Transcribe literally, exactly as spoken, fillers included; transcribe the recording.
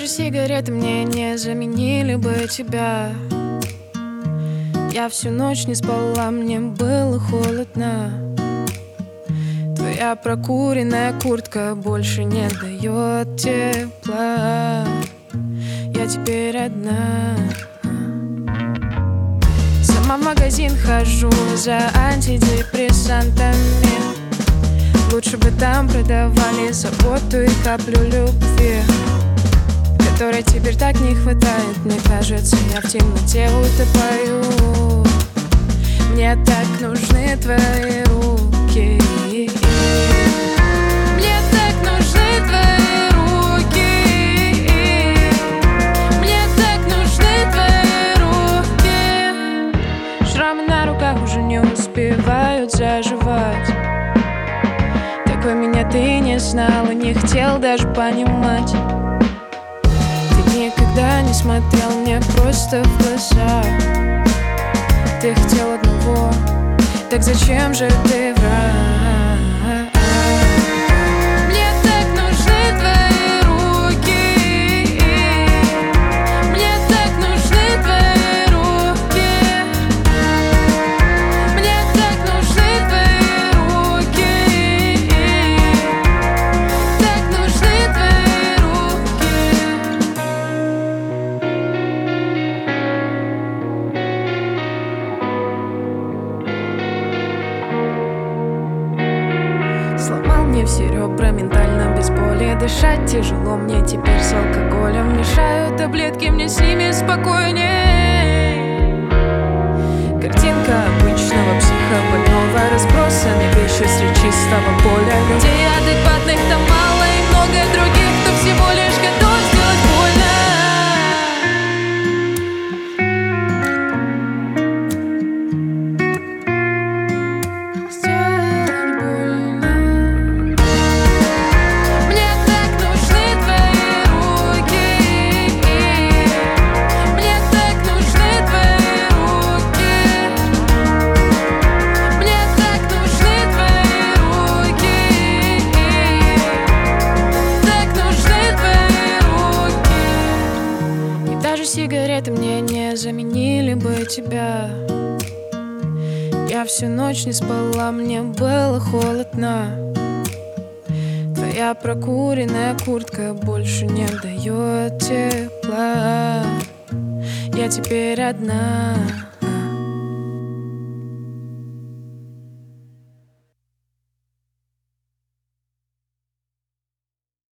даже сигареты мне не заменили бы тебя. Я всю ночь не спала, мне было холодно. Твоя прокуренная куртка больше не дает тепла. Я теперь одна. Сама в магазин хожу за антидепрессантами. Лучше бы там продавали заботу и каплю любви, которой теперь так не хватает. Мне кажется, я в темноте утопаю. Мне так нужны твои руки. Мне так нужны твои руки. Мне так нужны твои руки. Шрамы на руках уже не успевают заживать. Такой меня ты не знал и не хотел даже понимать. Ты никогда не смотрел мне просто в глаза. Ты хотел одного, так зачем же ты врал? Мне так нужны твои руки. Мне так нужны твои руки. Мне так нужны твои руки. Так нужны твои руки. Сломал мне все ребра, ментально без боли. Дышать тяжело мне теперь с алкоголем. Мешают таблетки, мне с ними спокойней. Картинка обычного психобольного, разбросаны вещи среди чистого поля. Людей адекватных там мало, и много других, кто всего лишь готов сделать больно. Сигареты мне не заменили бы тебя. Я всю ночь не спала, мне было холодно. Твоя прокуренная куртка больше не дает тепла. Я теперь одна.